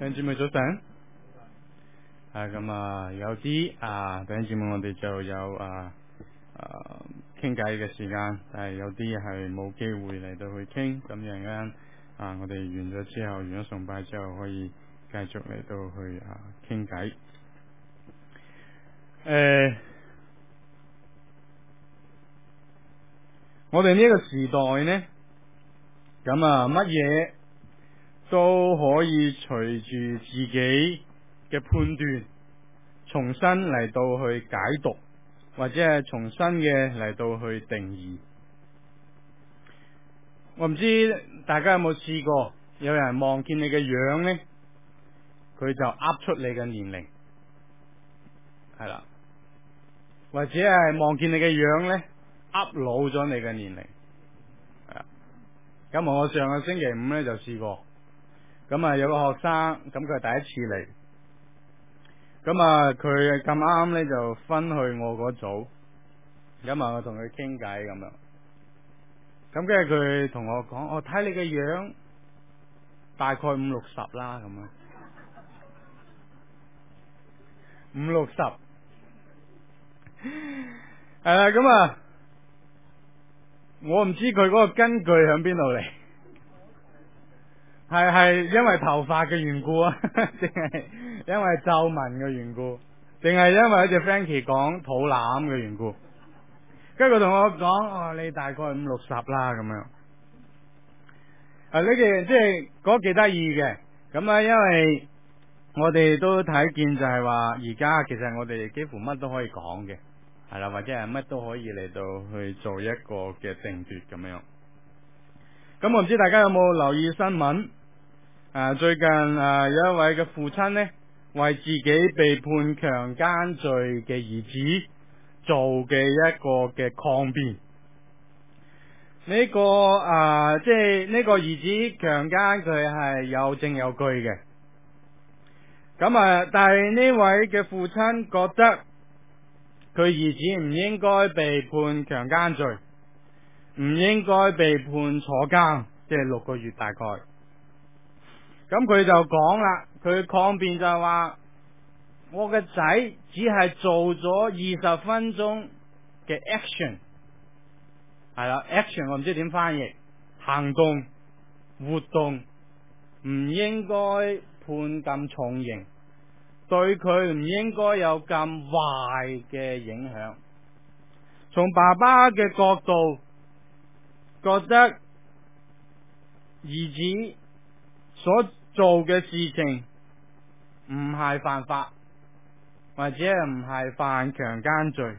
弟兄姊妹早晨。有啲弟兄姊妹我哋就有傾偈嘅時間，但係有啲係冇機會嚟到去傾。咁陣間我哋完咗之後，完咗崇拜之後，可以繼續嚟到去傾偈。我哋呢個時代呢，乜嘢都可以隨住自己嘅判斷重新嚟到去解讀，或者係重新嘅嚟到去定義。我唔知大家有冇試過，有人望見你嘅樣呢，佢就噏出你嘅年齡，係啦，或者係望見你嘅樣呢，噏老咗你嘅年齡。咁我上個星期五呢就試過，有個學生，咁佢係第一次嚟，佢咁啱呢就分去我嗰組，我同佢傾偈咁樣，跟住佢同我講，我睇你嘅樣大概50-60啦，咁樣50-60，係啦，我唔知佢嗰個根據響邊度嚟，係因為頭髮嘅緣故啊，定係因為皺紋嘅緣故，定係因為好似 Frankie 講肚腩嘅緣故？跟住佢同我講，你大概50-60啦，咁樣。呢件即係嗰幾得意嘅，因為我哋都睇見就係話，而家其實我哋幾乎乜都可以講嘅，係啦，或者係乜都可以嚟到去做一個嘅定奪咁樣。我唔知大家有冇留意新聞？最近有一位嘅父親呢，為自己被判強姦罪嘅兒子做嘅一個嘅抗辯。呢個即係呢個兒子強姦佢係有證有據嘅。但係呢位嘅父親覺得佢兒子唔應該被判強姦罪，唔應該被判坐監，即係6個月大概。佢就講啦，佢抗辯就係話，我嘅仔只係做咗20分鐘嘅 action， 係啦 action 我唔知點翻譯，行動活動唔應該判咁重刑，對佢唔應該有咁壞嘅影響。從爸爸嘅角度，覺得兒子所做嘅事情唔係犯法，或者唔係犯強姦罪，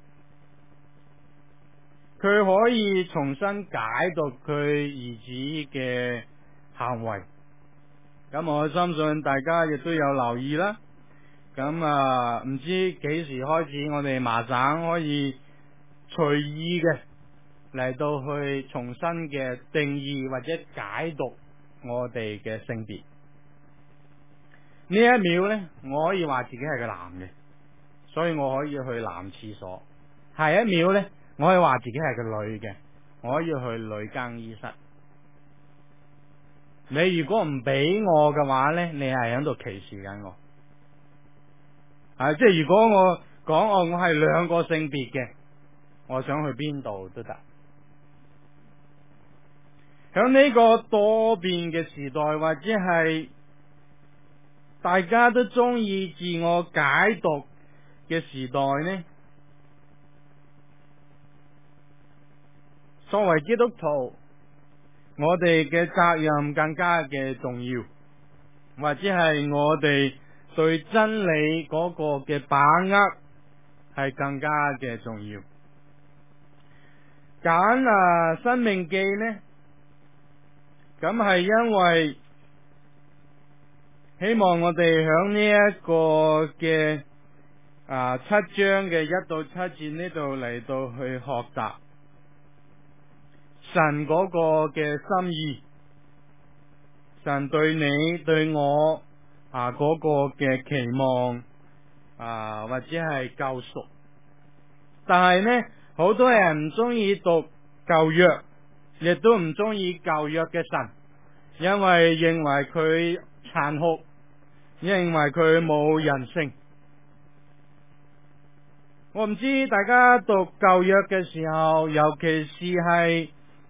佢可以重新解讀佢兒子嘅行為。我相信大家亦都有留意啦。唔知幾時開始，我哋麻省可以隨意嘅嚟到去重新嘅定義或者解讀我哋嘅性別。呢一秒呢，我可以話自己係個男嘅，所以我可以去男廁所。下一秒呢，我可以話自己係個女嘅，我可以去女更衣室。你如果唔俾我嘅話呢，你係喺度歧視緊我。即係如果我講我係兩個性別嘅，我想去邊度都得。響呢個多變嘅時代，或者係大家都中意自我解讀嘅時代呢，作為基督徒，我哋嘅責任更加嘅重要，或者係我哋對真理嗰個嘅把握係更加嘅重要。揀申命記呢，係因為希望我哋響呢一個嘅7章嘅1到7節呢度嚟到去學習神嗰個嘅心意，神對你對我嗰個嘅期望或者係救贖。但係呢，好多人唔中意讀舊約，亦都唔中意舊約嘅神，因為認為佢殘酷， 因為佢冇人性。我唔知大家讀舊約嘅時候，尤其是係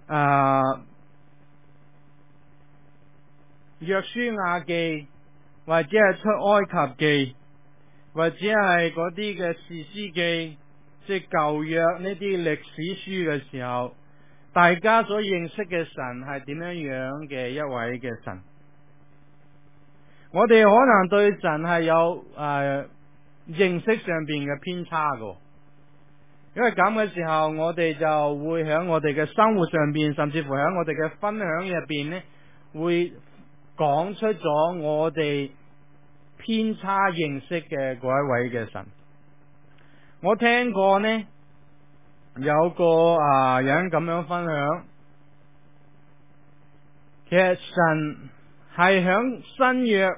約書亞記，或者係出埃及記，或者係嗰啲嘅士師記，即係舊約呢啲歷史書嘅時候，大家所認識嘅神係點樣樣嘅一位嘅神？我哋可能對神係有認識上邊嘅偏差嘅，因為咁嘅時候，我哋就會喺我哋嘅生活上邊，甚至乎喺我哋嘅分享入邊呢，會講出咗我哋偏差認識嘅嗰一位嘅神。我聽過呢，有個人咁樣分享，其實神係響新約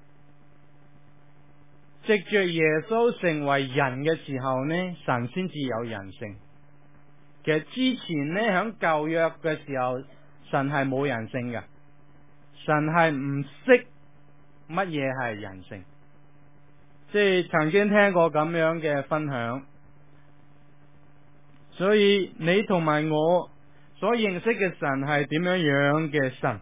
藉着耶穌成為人嘅時候呢，神先至有人性。其實之前呢，響舊約嘅時候，神係冇人性嘅，神係唔識乜嘢係人性。即係曾經聽過咁樣嘅分享，所以你同埋我所認識嘅神係點樣樣嘅神？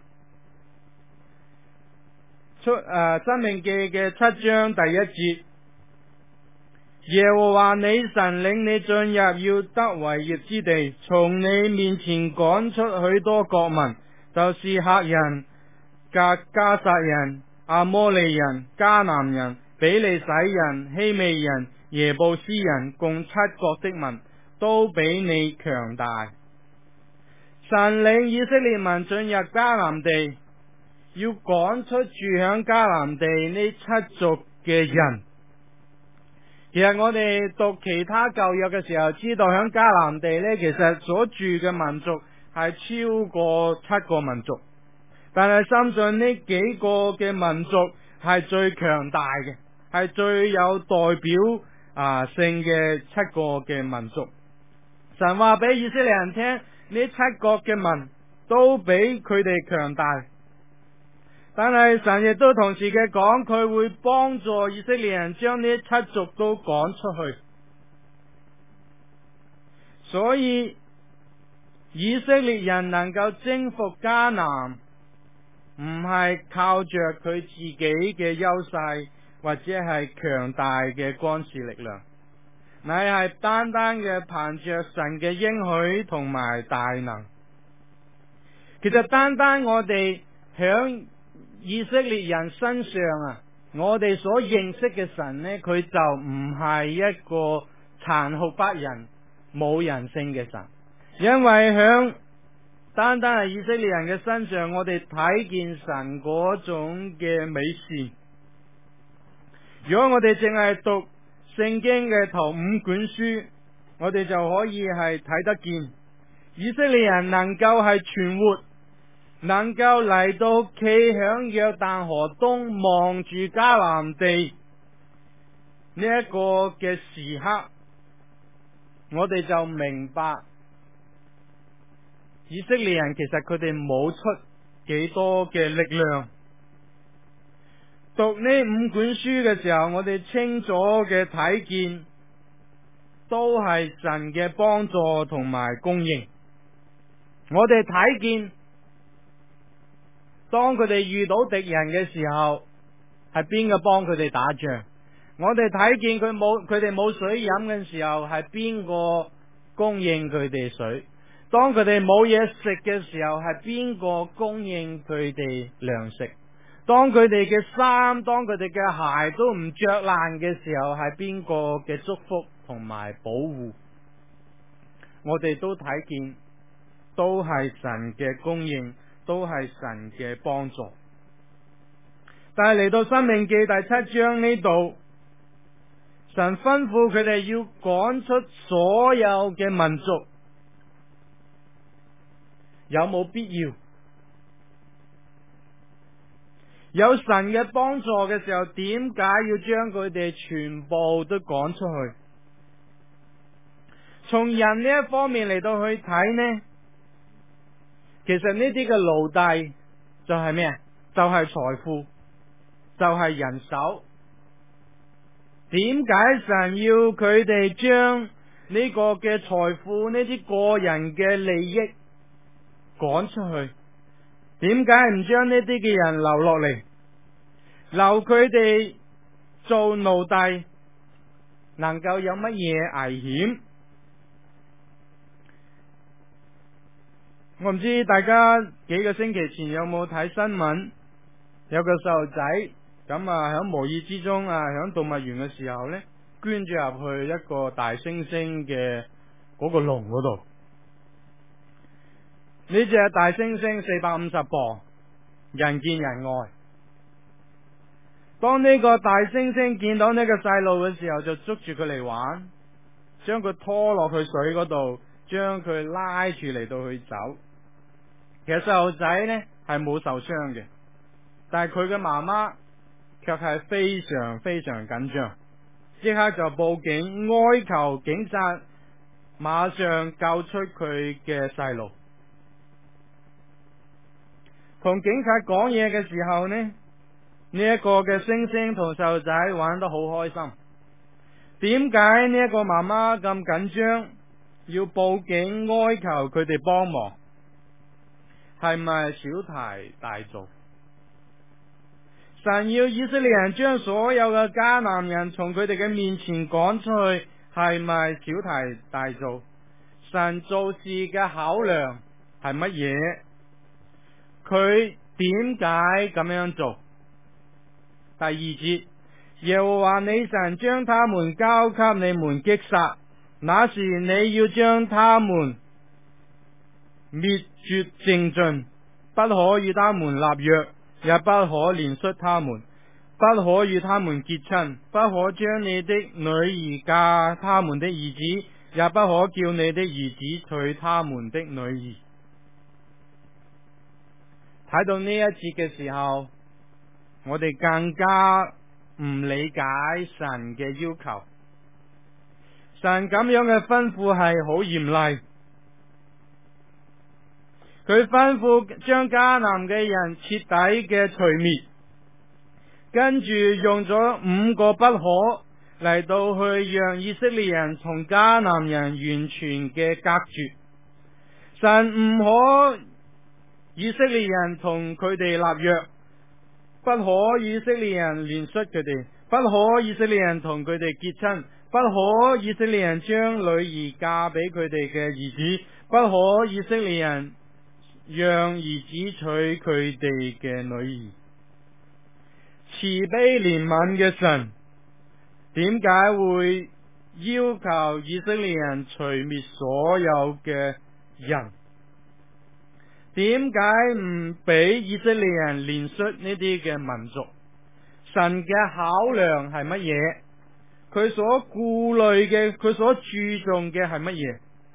申命記嘅7章第1節，耶和華你神領你進入要得為業之地，從你面前趕出許多國民，就是赫人、革迦撒人、阿摩利人、迦南人、比利洗人、希未人、耶布斯人，共7國的民，都比你強大。神領以色列民進入迦南地，要趕出住響迦南地呢7族嘅人。其實我哋讀其他舊約嘅時候，知道響迦南地呢，其實所住嘅民族係超過7個民族，但係深信呢幾個嘅民族係最強大嘅，係最有代表性嘅7個嘅民族。神話俾以色列人聽，呢7國嘅民都比佢哋強大。但係神亦都同時嘅講，佢會幫助以色列人將呢7族都趕出去。所以以色列人能夠征服迦南，唔係靠着佢自己嘅優勢或者係強大嘅軍事力量，乃係單單嘅憑着神嘅應許同埋大能。其實單單我哋響以色列人身上我哋所認識嘅神呢，佢就唔係一個殘酷不仁、冇人性嘅神，因為響單單係以色列人嘅身上，我哋睇見神嗰種嘅美善。如果我哋淨係讀聖經嘅頭5卷書，我哋就可以係睇得見以色列人能夠係存活，能夠嚟到企響約旦河東望住迦南地呢一個嘅時刻，我哋就明白以色列人其實佢哋冇出幾多嘅力量。讀呢5卷書嘅時候，我哋清楚嘅睇見都係神嘅幫助同埋供應。我哋睇見當佢哋遇到敵人嘅時候，係邊個幫佢哋打仗？我哋睇見佢哋冇水飲嘅時候，係邊個供應佢哋水？當佢哋冇嘢食嘅時候，係邊個供應佢哋糧食？當佢哋嘅衫、當佢哋嘅鞋都唔着爛嘅時候，係邊個嘅祝福同埋保護？我哋都睇見，都係神嘅供應，都係神嘅幫助。但係嚟到申命記第7章呢度，神吩咐佢哋要趕出所有嘅民族，有冇必要？有神嘅幫助嘅時候，點解要將佢哋全部都趕出去？從人呢一方面嚟到去睇呢，其實呢啲嘅奴隸就係咩啊？就係財富， 就係人手。點解神要佢哋將呢個嘅財富、呢啲個人嘅利益趕出去？點解唔將呢啲嘅人留落嚟，留佢哋做奴隸，能夠有乜嘢危險？我唔知大家幾個星期前有冇睇新聞，有個細路仔咁喺無意之中喺動物園嘅時候呢，捐咗入去一個大猩猩嘅嗰個籠嗰度。呢隻大猩猩450磅，人見人愛。當呢個大猩猩見到呢個細路嘅時候，就捉住佢嚟玩，將佢拖落去水嗰度，將佢拉住嚟到去走。其實細路仔呢係冇受傷嘅，但係佢嘅媽媽卻係非常非常緊張，即刻就報警，哀求警察馬上救出佢嘅細路。同警察講嘢嘅時候呢，呢一個嘅猩猩同細路仔玩得好開心。點解呢一個媽媽咁緊張，要報警哀求佢哋幫忙？係咪小題大做？神要以色列人將所有嘅迦南人從佢哋嘅面前趕出去，係咪小題大做？神做事嘅考量係乜嘢？佢點解咁樣做？第二節，耶和華你神將他們交給你們擊殺，那時你要將他們滅絕淨盡，不可與他們立約，也不可憐恤他們，不可與他們結親，不可將你的女兒嫁他們的兒子，也不可叫你的兒子娶他們的女兒。睇到呢一節嘅時候，我哋更加唔理解神嘅要求。神咁樣嘅吩咐係好嚴厲，佢吩咐將迦南嘅人徹底嘅除滅，跟住用咗5個不可嚟到去讓以色列人同迦南人完全嘅隔絕。神唔可以色列人同佢哋立約，不可以色列人憐恤佢哋，不可以色列人同佢哋結親，不可以色列人將女兒嫁俾佢哋嘅兒子，不可以色列人讓兒子娶佢哋嘅女兒。慈悲憐憫嘅神點解會要求以色列人除滅所有嘅人？點解唔俾以色列人憐恤呢啲嘅民族？神嘅考量係乜嘢？佢所顧慮嘅，佢所注重嘅係乜嘢？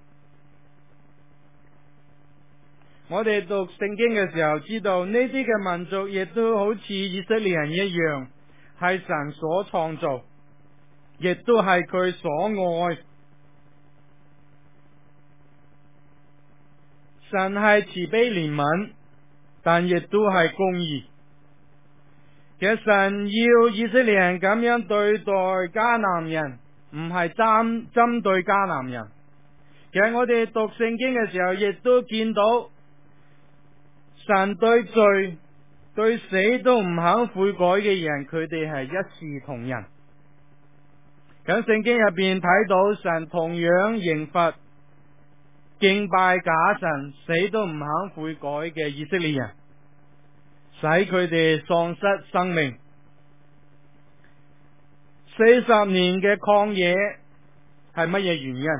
我哋讀聖經嘅時候知道，呢啲嘅民族亦都好似以色列人一樣，係神所創造，亦都係佢所愛。神係慈悲憐憫，但亦都係公義。其實神要以色列人咁樣對待迦南人，唔係針對迦南人。其實我哋讀聖經嘅時候，亦都見到神對罪、對死都唔肯悔改嘅人，佢哋係一視同仁。喺聖經入邊睇到神同樣刑罰敬拜假神、死都唔肯悔改嘅以色列人，使佢哋喪失生命。40年嘅曠野係乜嘢原因？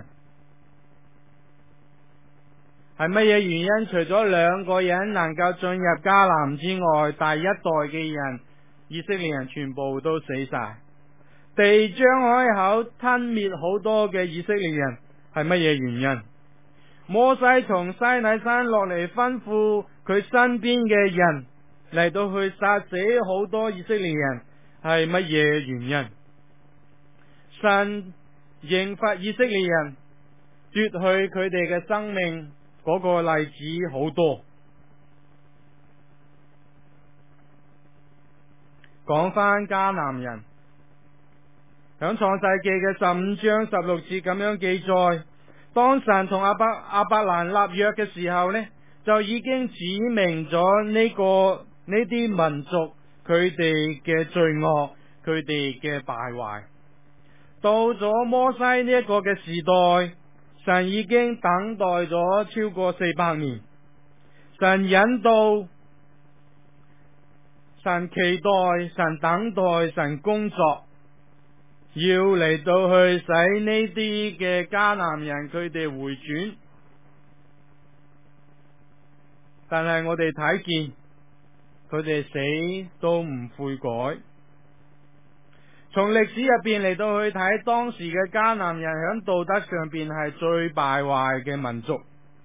係乜嘢原因？除咗2個人能夠進入迦南之外，第一代嘅人以色列人全部都死晒。地張開口吞滅好多嘅以色列人，係乜嘢原因？摩西從西乃山落嚟，吩咐佢身邊嘅人嚟到去殺死好多以色列人，係乜嘢原因？神刑罰以色列人，奪去佢哋嘅生命，嗰個例子好多。 講翻迦南人，響創世記嘅15章16節咁樣記載，當神同亞伯蘭立約嘅時候呢，就已經指明咗呢啲民族佢哋嘅罪惡，佢哋嘅敗壞。到咗摩西呢一個嘅時代，神已經等待咗超過400年，神引導、神期待、神等待、神工作，要嚟到去使呢啲嘅迦南人佢哋回轉。但係我哋睇見佢哋死都唔悔改。從歷史入邊嚟到去睇，當時嘅迦南人喺道德上邊係最敗壞嘅民族。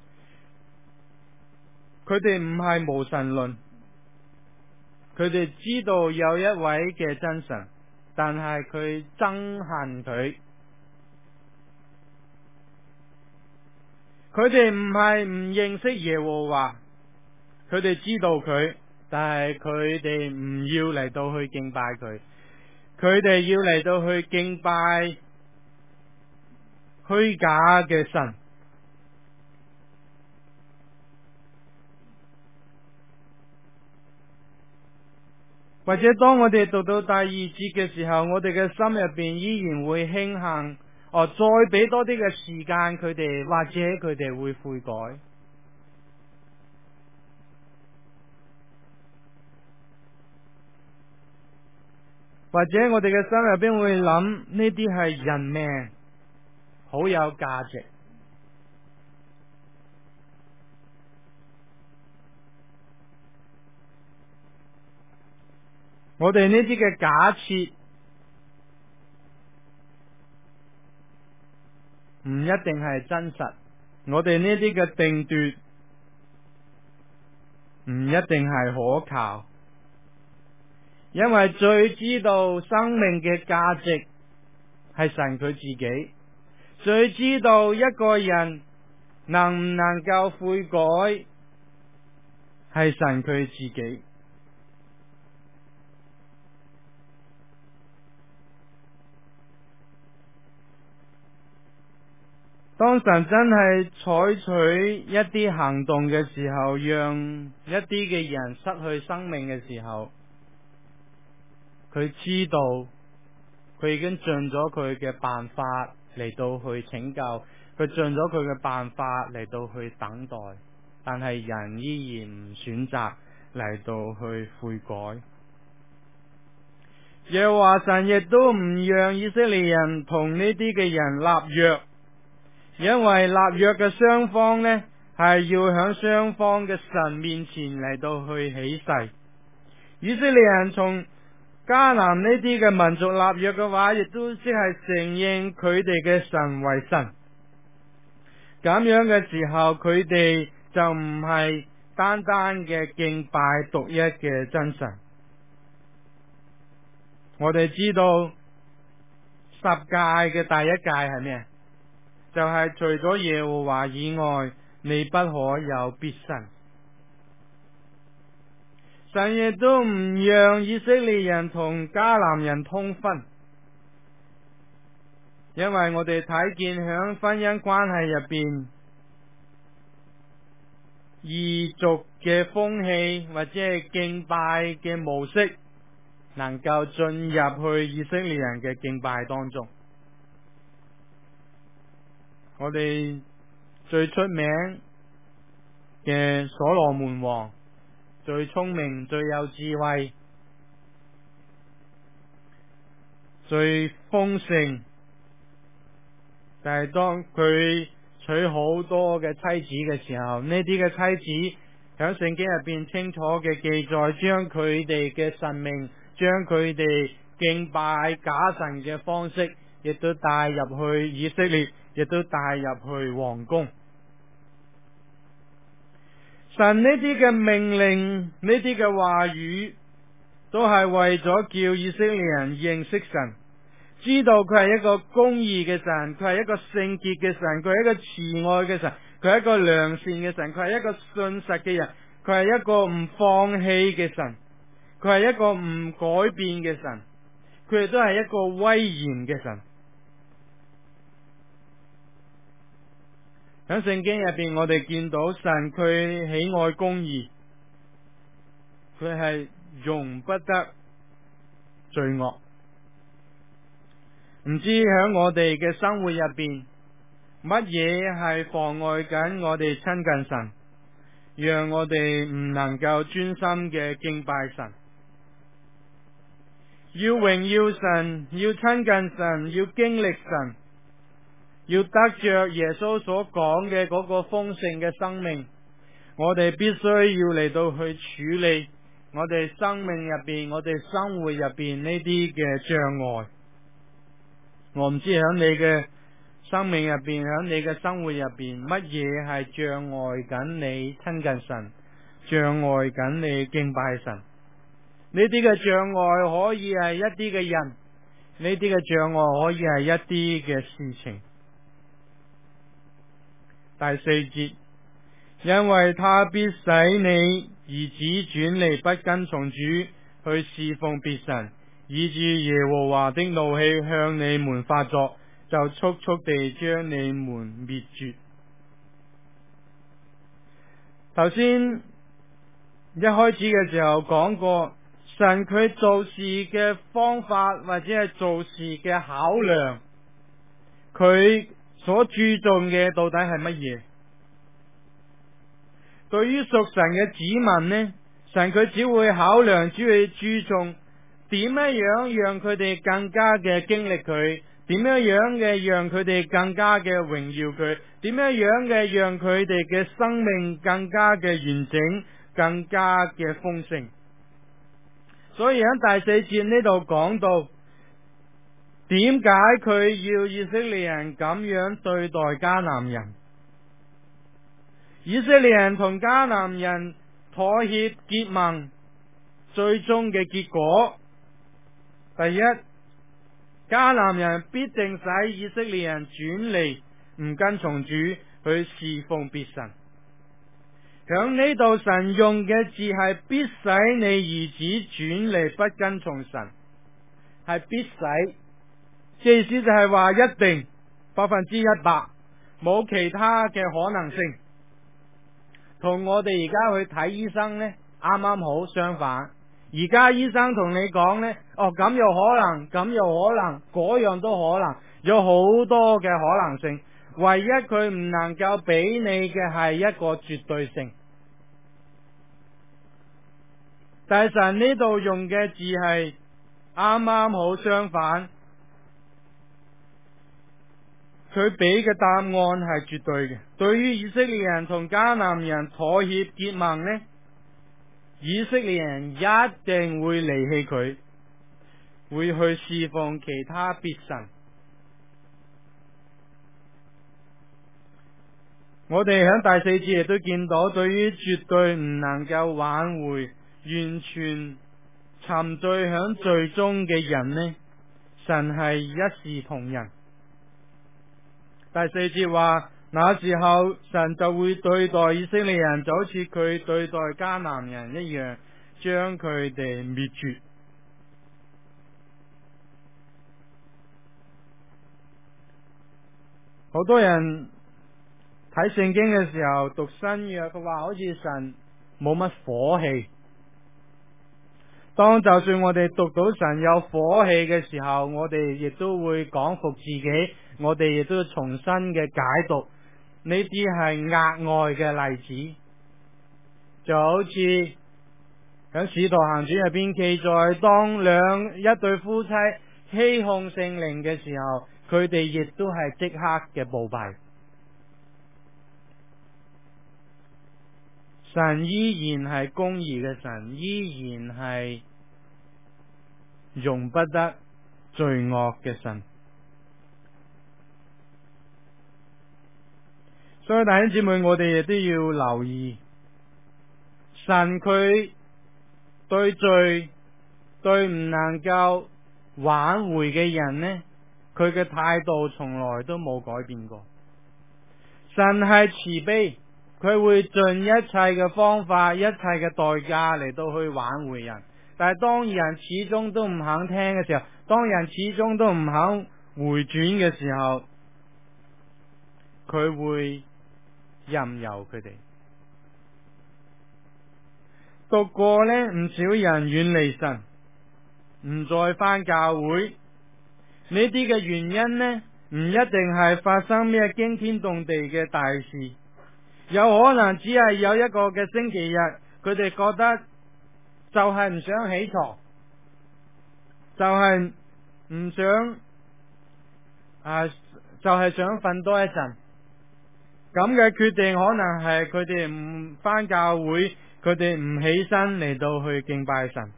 佢哋唔係無神論，佢哋知道有一位嘅真神，但係佢憎恨佢。佢哋唔係唔認識耶和華，佢哋知道佢，但係佢哋唔要嚟到去敬拜佢。佢哋要嚟到去敬拜虛假嘅神。或者當我哋讀到第2節嘅時候，我哋嘅心入邊依然會慶幸，再俾多啲嘅時間佢哋，或者佢哋會悔改。或者我哋嘅心入邊會諗，呢啲係人命，好有價值。我哋呢啲嘅假設唔一定係真實，我哋呢啲嘅定奪唔一定係可靠。因為最知道生命嘅價值係神佢自己，最知道一個人能唔能夠悔改係神佢自己。當神真係採取一啲行動嘅時候，讓一啲嘅人失去生命嘅時候，佢知道佢已經盡咗佢嘅辦法嚟到去拯救，佢盡咗佢嘅辦法嚟到去等待，但係人依然唔選擇嚟到去悔改。耶和華神亦都唔讓以色列人同呢啲嘅人立約，因為立約嘅雙方呢，係要響雙方嘅神面前嚟到去起誓。以色列人從迦南呢啲嘅民族立約嘅話，亦都即係承認佢哋嘅神為神。咁樣嘅時候，佢哋就唔係單單嘅敬拜獨一嘅真神。我哋知道十誡嘅第一誡係咩？就係除咗耶和華以外，你不可有別神。神亦都唔讓以色列人同迦南人通婚，因為我哋睇見響婚姻關係入邊，異族嘅風氣或者係敬拜嘅模式，能夠進入去以色列人嘅敬拜當中。我哋最出名嘅所羅門王，最聰明、最有智慧、最豐盛，但係當佢娶好多嘅妻子嘅時候，呢啲嘅妻子響聖經入邊清楚嘅記載，將佢哋嘅神明，將佢哋敬拜假神嘅方式，亦都帶入去以色列，亦都帶入去皇宮。神呢啲嘅命令，呢啲嘅話語，都係為咗叫以色列人認識神，知道佢係一個公義嘅神，佢係一個聖潔嘅神，佢係一個慈愛嘅神，佢係一個良善嘅神，佢係一個信實嘅人，佢係一個唔放棄嘅神。 佢係一個唔改變嘅神，佢亦都係一個威嚴嘅神。喺聖經入邊，我哋見到神佢喜愛公義，佢係容不得罪惡。唔知喺我哋嘅生活入邊，乜嘢係妨礙緊我哋親近神，讓我哋唔能夠專心嘅敬拜神？要榮耀神，要親近神，要經歷神，要得着耶穌所講嘅嗰個豐盛嘅生命，我哋必須要嚟到去處理我哋生命入邊、我哋生活入邊呢啲嘅障礙。我唔知喺你嘅生命入邊，喺你嘅生活入邊，乜嘢係障礙緊你親近神，障礙緊你敬拜神？呢啲嘅障礙可以係一啲嘅人，呢啲嘅障礙可以係一啲嘅事情。第四節，因為他必使你兒子轉離不跟從主，去侍奉別神，以致耶和華的怒氣向你們發作，就速速地將你們滅絕。頭先一開始嘅時候講過，神佢做事嘅方法或者係做事嘅考量，佢所注重嘅到底係乜嘢？對於屬神嘅子民呢，神佢只會考量，只會注重點樣讓佢哋更加嘅經歷佢，點樣嘅讓佢哋更加嘅榮耀佢，點樣嘅讓佢哋嘅生命更加嘅完整，更加嘅豐盛。所以喺第四節呢度講到，點解佢要以色列人咁樣對待迦南人？以色列人同迦南人妥協結盟，最終嘅結果，第一，迦南人必定使以色列人轉離，唔跟從主，去侍奉別神。響呢度神用嘅字係必使你兒子轉離不跟從神，係必使，即意思就係話一定100%，冇其他嘅可能性。同我哋而家去睇醫生呢，啱啱好相反。而家醫生同你講呢，咁又可能，咁又可能，嗰樣都可能，有好多嘅可能性。唯一佢唔能夠俾你嘅係一個絕對性。但係神呢度用嘅字係啱啱好相反，佢俾嘅答案係絕對嘅。對於以色列人同迦南人妥協結盟呢，以色列人一定會離棄佢，會去侍奉其他別神。我哋喺第四節亦都見到，對於絕對唔能夠挽回、完全沉醉響罪中嘅人呢，神係一視同仁。第四節話，那時候神就會對待以色列人，就好似佢對待迦南人一樣，將佢哋滅絕。好多人睇聖經嘅時候讀新約，佢話好似神冇乜火氣。當就算我哋讀到神有火氣嘅時候，我哋亦都會講服自己，我哋亦都重新嘅解讀，呢啲係額外嘅例子。就好似喺《使徒行傳》入邊記載，當一對夫妻欺哄聖靈嘅時候，佢哋亦都係即刻嘅暴斃。神依然係公義嘅神，依然係容不得罪惡嘅神。所以弟兄姊妹，我哋亦都要留意，神佢對罪、對唔能夠挽回嘅人呢，佢嘅態度從來都冇改變過。神係慈悲，佢會盡一切嘅方法、一切嘅代價嚟到去挽回人， 但係當人始終都唔肯聽嘅時候，當人始終都唔肯回轉嘅時候，佢會任由佢哋。讀過呢，唔少人遠離神，唔再返教會。呢啲嘅原因呢，唔一定係發生咩驚天動地嘅大事，有可能只係有一個嘅星期日，佢哋覺得就係唔想起床，就係唔想就係想瞓多一陣。咁嘅決定可能係佢哋唔返教會，佢哋唔起身嚟到去敬拜神。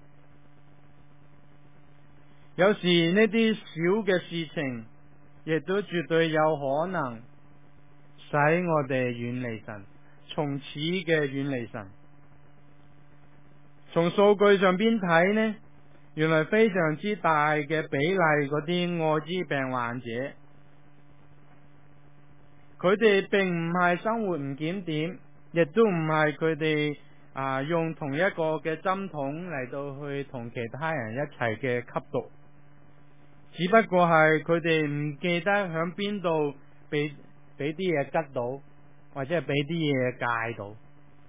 有時呢啲小嘅事情，亦都絕對有可能使我哋遠離神，從此嘅遠離神。從數據上邊睇呢，原來非常之大嘅比例嗰啲愛滋病患者，佢哋並唔係生活唔檢點，亦都唔係佢哋用同一個嘅針筒嚟到去同其他人一齊嘅吸毒，只不過係佢哋唔記得響邊度俾啲嘢吉到，或者係俾啲嘢戒到。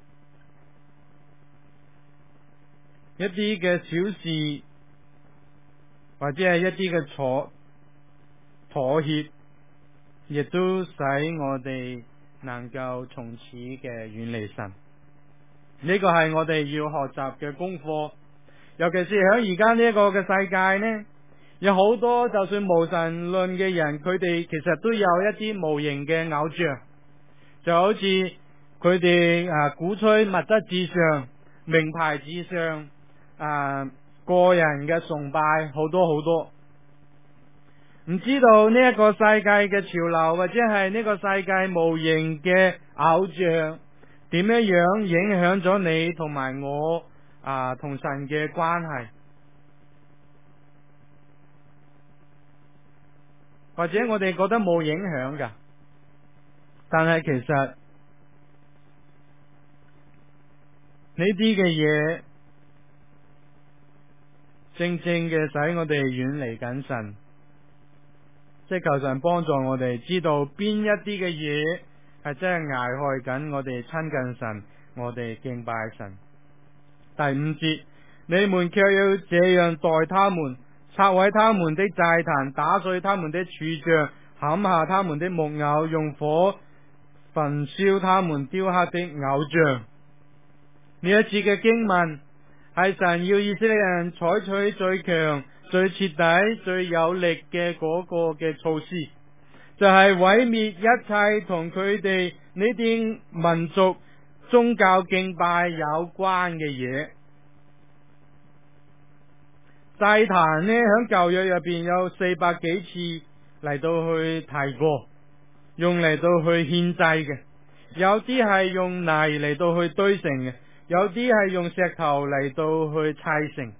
一啲嘅小事，或者係一啲嘅妥協，亦都使我哋能夠從此嘅遠離神。呢個係我哋要學習嘅功課，尤其是喺而家呢一個嘅世界呢，有好多就算無神論嘅人，佢哋其實都有一啲無形嘅偶像，就好似佢哋鼓吹物質至上、名牌至上。個人嘅崇拜好多好多，唔知道呢一個世界嘅潮流，或者係呢個世界無形嘅偶像點樣影響咗你同埋我同神嘅關係，或者我哋覺得冇影響㗎，但係其實呢啲嘅嘢正正嘅使我哋遠離緊神，即係求神幫助我哋知道邊一啲嘅嘢係真係危害緊我哋親近神，我哋敬拜神。第5節，你們卻要這樣待他們，拆毀他們的祭壇，打碎他們的柱像，砍下他們的木偶，用火焚燒他們雕刻的偶像。呢一次嘅經文係神要以色列人採取最強、最徹底、最有力嘅嗰個嘅措施，就係毀滅一切同佢哋呢啲民族宗教敬拜有關嘅嘢。祭壇呢，響舊約入邊有400幾次嚟到去提過，用嚟到去獻祭嘅，有啲係用泥嚟到去堆成嘅，有啲係用石頭嚟到去砌成。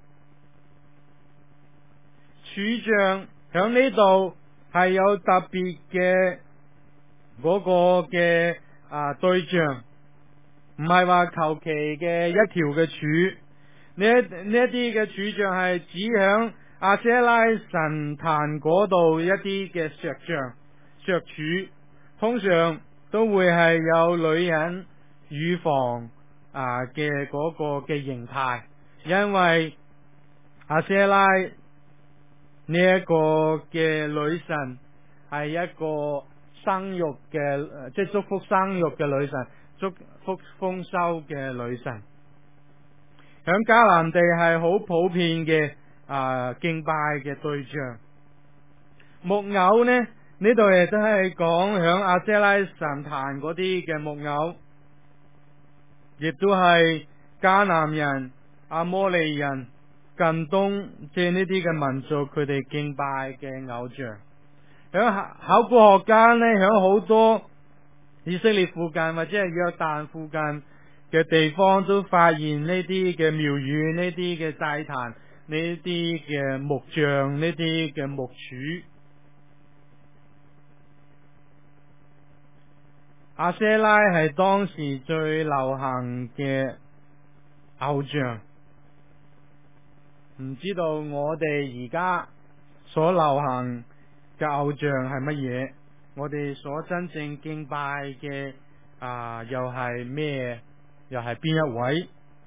柱像響呢度係有特別嘅嗰個嘅對象，唔係話求其嘅一條嘅柱。呢一啲嘅柱像係指響亞舍拉神壇嗰度一啲嘅石像、石柱，通常都會係有女人乳房嘅嗰個嘅形態，因為亞舍拉呢一個嘅女神係一個生育嘅，即係祝福生育嘅女神，祝福豐收嘅女神。響迦南地係好普遍嘅敬拜嘅對象。木偶呢度亦都係講響亞舍拉神壇嗰啲嘅木偶，亦都係迦南人、阿摩利人、近東即係呢啲嘅民族佢哋敬拜嘅偶像。響考古學家呢，響好多以色列附近或者係約旦附近嘅地方都發現呢啲嘅廟宇、呢啲嘅祭壇、呢啲嘅木像、呢啲嘅木柱。亞舍拉係當時最流行嘅偶像， 唔知道我哋而家所流行嘅偶像係乜嘢，我哋所真正敬拜嘅又係咩，又係邊一位？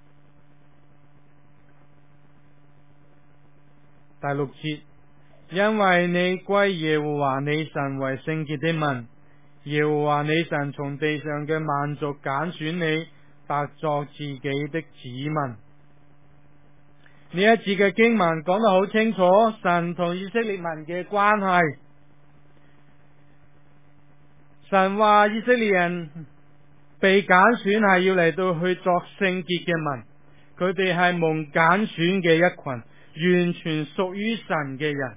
第六節，因為你歸耶和華你神為聖潔的民，耶和華你神從地上嘅萬族揀選你，特作自己的子民。呢一節嘅經文講得好清楚，神同以色列民嘅關係。神話以色列人被揀選係要嚟到去作聖潔嘅民，佢哋係蒙揀選嘅一群，完全屬於神嘅人。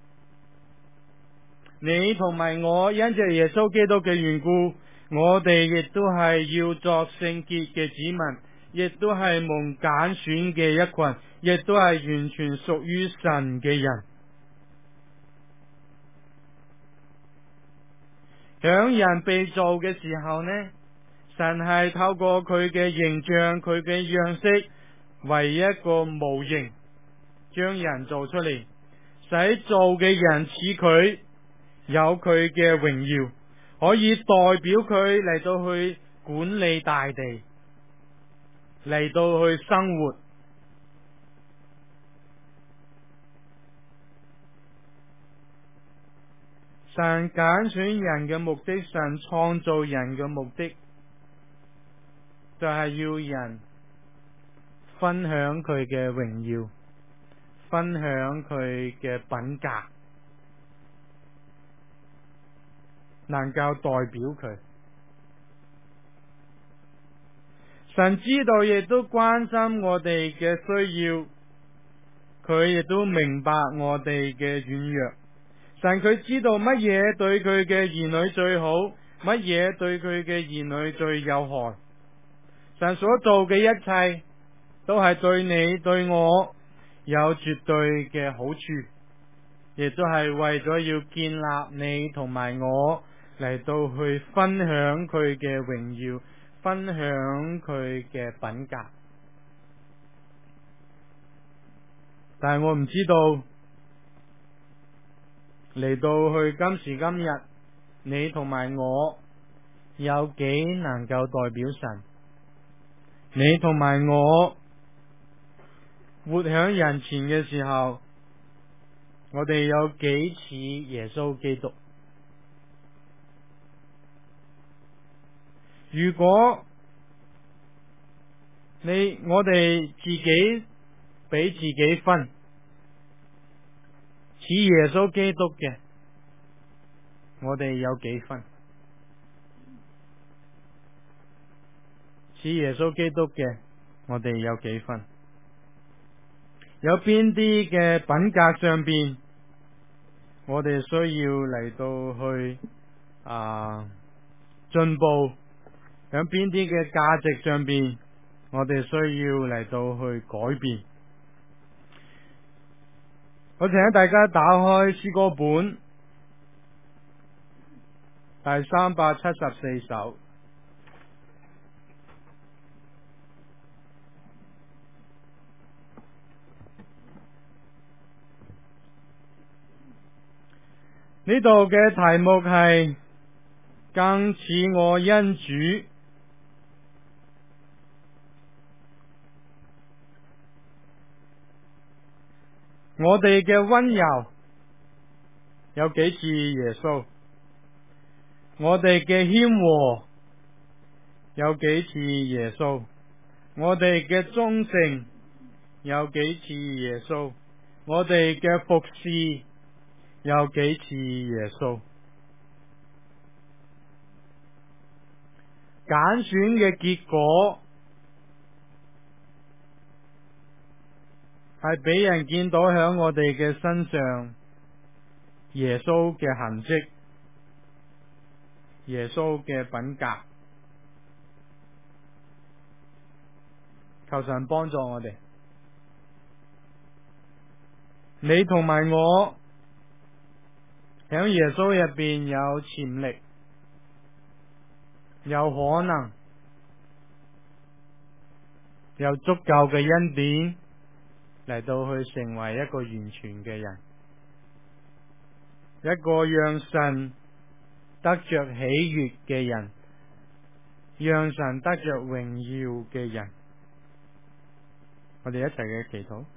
你同埋我因着耶穌基督嘅緣故，我哋亦都係要作聖潔嘅子民，亦都係蒙揀選嘅一群，亦都係完全屬於神嘅人。響人被造嘅時候呢，神係透過佢嘅形象、佢嘅樣式為一個模型，將人做出嚟，使做嘅人似佢，有佢嘅榮耀，可以代表佢嚟到去管理大地，嚟到去生活。神揀選人嘅目的，神創造人嘅目的，就係要人分享佢嘅榮耀，分享佢嘅品格，能夠代表佢。神知道亦都關心我哋嘅需要，佢亦都明白我哋嘅軟弱。神佢知道乜嘢對佢嘅兒女最好，乜嘢對佢嘅兒女最有害。神所做嘅一切都係對你對我有絕對嘅好處，亦都係為咗要建立你同埋我嚟到去分享佢嘅榮耀，分享佢嘅品格。但係我唔知道嚟到去今時今日，你同埋我有幾能夠代表神？你同埋我活喺人前嘅時候，我哋有幾似耶穌基督？如果我哋自己俾自己分，似耶穌基督嘅，我哋有幾分？似耶穌基督嘅，我哋有幾分？有邊啲嘅品格上邊，我哋需要嚟到去進步？有邊啲嘅價值上邊，我哋需要嚟到去改變？我請大家打開詩歌本第374首。呢度嘅題目係更似我恩主。我哋嘅溫柔有幾似耶穌？我哋嘅謙和有幾似耶穌？我哋嘅忠誠有幾似耶穌？我哋嘅服侍有幾似耶穌？揀選嘅結果係俾人見到喺我哋嘅身上耶穌嘅痕跡，耶穌嘅品格。求神幫助我哋。你同埋我喺耶穌入邊有潛力，有可能，有足夠嘅恩典， 嚟到去成為一個完全嘅人，一個讓神得着喜悅嘅人，讓神得着榮耀嘅人。我哋一齊嘅祈禱。